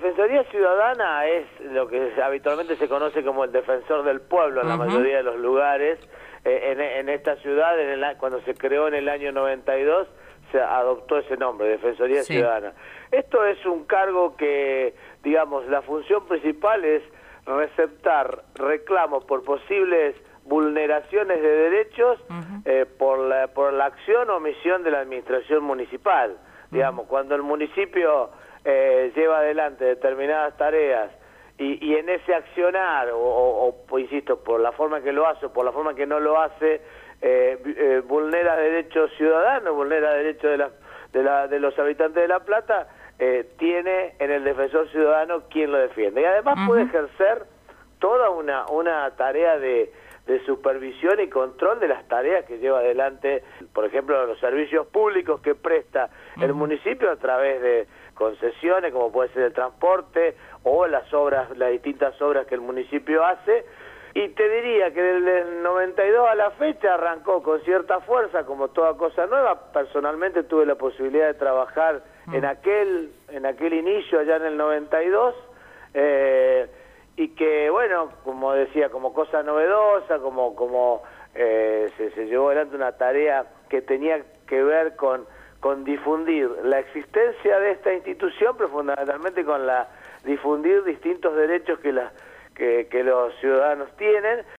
Defensoría Ciudadana es lo que habitualmente se conoce como el defensor del pueblo en la mayoría de los lugares. En esta ciudad, cuando se creó en el año 92, se adoptó ese nombre, Defensoría Ciudadana. Esto es un cargo que, digamos, la función principal es receptar reclamos por posibles vulneraciones de derechos por la acción o omisión de la administración municipal. Digamos, cuando el municipio lleva adelante determinadas tareas y en ese accionar, insisto, por la forma que lo hace o por la forma que no lo hace, vulnera derechos ciudadanos, vulnera derechos de los habitantes de La Plata, tiene en el defensor ciudadano quien lo defiende. Y además puede ejercer toda una tarea de supervisión y control de las tareas que lleva adelante, por ejemplo, los servicios públicos que presta el municipio a través de concesiones, como puede ser el transporte o las distintas obras que el municipio hace. Y te diría que desde el 92 a la fecha arrancó con cierta fuerza, como toda cosa nueva. Personalmente tuve la posibilidad de trabajar en aquel inicio allá en el 92, y que, bueno, como decía, como cosa novedosa, como se llevó adelante una tarea que tenía que ver con difundir la existencia de esta institución, pero fundamentalmente con difundir distintos derechos que los ciudadanos tienen,